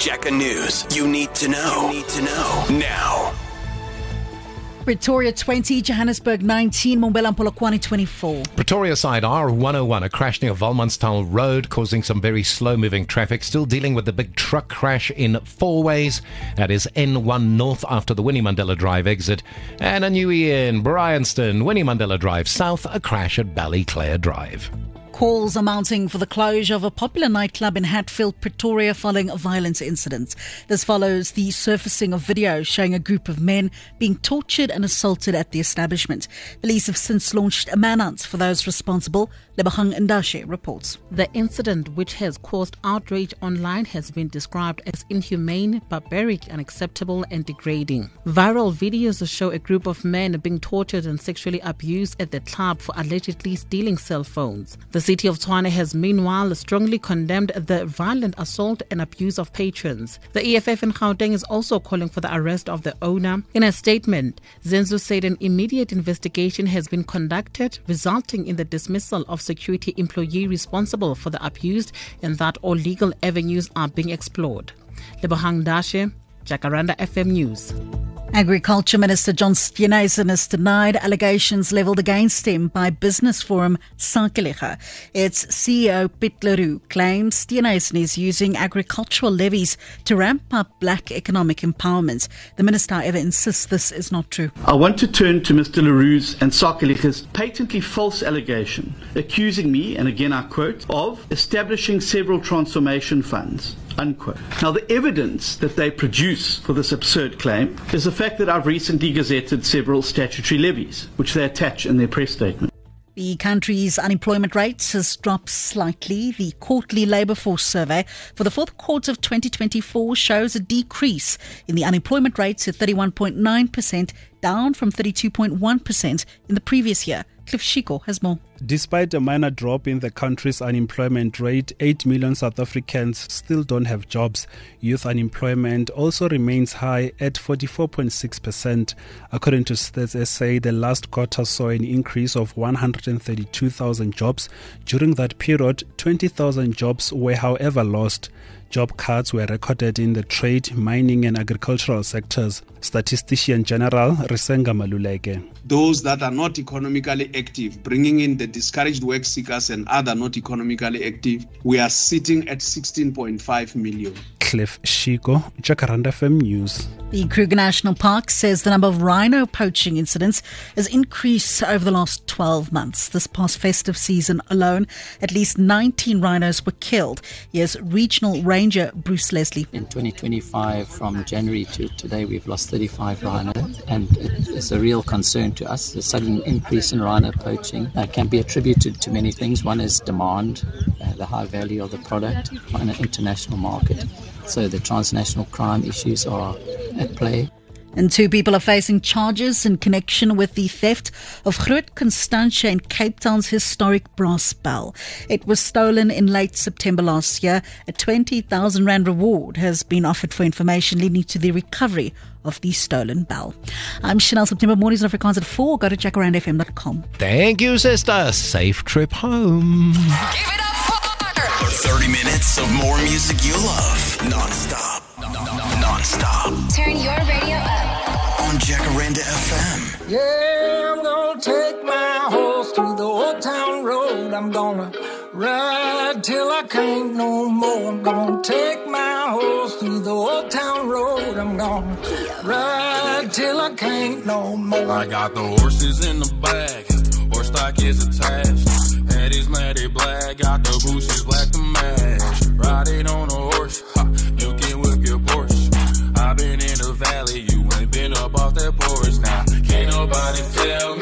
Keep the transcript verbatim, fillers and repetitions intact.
Jacka News. You need to know. You need to know now. Pretoria twenty, Johannesburg nineteen, Mbombela and Polokwane twenty-four. Pretoria side R one oh one, a crash near Valmanstown Road, causing some very slow-moving traffic. Still dealing with the big truck crash in four ways. That is N one North after the Winnie Mandela Drive exit. And a newie in Bryanston, Winnie Mandela Drive South, a crash at Ballyclare Drive. Calls are mounting for the closure of a popular nightclub in Hatfield, Pretoria, following a violent incident. This follows the surfacing of video showing a group of men being tortured and assaulted at the establishment. Police have since launched a manhunt for those responsible. Lebahang Ndashe reports. The incident, which has caused outrage online, has been described as inhumane, barbaric, unacceptable and degrading. Viral videos show a group of men being tortured and sexually abused at the club for allegedly stealing cell phones. The city of Tshwane has meanwhile strongly condemned the violent assault and abuse of patrons. The E F F in Gauteng is also calling for the arrest of the owner. In a statement, Zenzo said an immediate investigation has been conducted, resulting in the dismissal of security employee responsible for the abuse, and that all legal avenues are being explored. Lebahang Ndashe, Jacaranda F M News. Agriculture Minister John Steenhuisen has denied allegations levelled against him by Business Forum Sakelega. Its C E O Piet Leroux claims Steenhuisen is using agricultural levies to ramp up black economic empowerment. The minister, however, insists this is not true. I want to turn to Mister Leroux's and Sakelega's patently false allegation, accusing me, and again I quote, of establishing several transformation funds. Unquote. Now, the evidence that they produce for this absurd claim is the fact that I've recently gazetted several statutory levies, which they attach in their press statement. The country's unemployment rate has dropped slightly. The quarterly labour force survey for the fourth quarter of twenty twenty-four shows a decrease in the unemployment rate to thirty-one point nine percent, down from thirty-two point one percent in the previous year. Cliff Shiko has more. Despite a minor drop in the country's unemployment rate, eight million South Africans still don't have jobs. Youth unemployment also remains high at forty-four point six percent. According to Stats S A, the last quarter saw an increase of one hundred thirty-two thousand jobs. During that period, twenty thousand jobs were, however, lost. Job cuts were recorded in the trade, mining and agricultural sectors. Statistician General Risenga Maluleke. Those that are not economically active, bringing in the discouraged work seekers and other not economically active, we are sitting at sixteen point five million. Cliff Shiko, Jacaranda F M News. The Kruger National Park says the number of rhino poaching incidents has increased over the last twelve months. This past festive season alone, at least nineteen rhinos were killed. Here's Regional Ranger Bruce Leslie. In twenty twenty-five, from January to today, we've lost thirty-five rhinos, and it's a real concern to us. The sudden increase in rhino poaching uh, can be attributed to many things. One is demand, uh, the high value of the product on an international market. So the transnational crime issues are at play. And two people are facing charges in connection with the theft of Groot Constantia in Cape Town's historic brass bell. It was stolen in late September last year. A twenty thousand rand reward has been offered for information leading to the recovery of the stolen bell. I'm Chanel. September mornings on Afrikaans at four. Go to jacaranda f m dot com. Thank you, sister. Safe trip home. Give it up for thirty minutes of more music you love. Non-stop. Non-stop. Turn your radio up. On Jacaranda F M. Yeah, I'm gonna take my horse to the old town road. I'm gonna ride till I can't no more. I'm gonna take my horse to the old town road. I'm gonna ride till I can't no more. I got the horses in the back, horse stock is attached. Head is matted black, got the bushes black to match. Riding on a horse, ha, you can whip your Porsche. I've been in the valley, you ain't been up off that porch now. Can't nobody tell me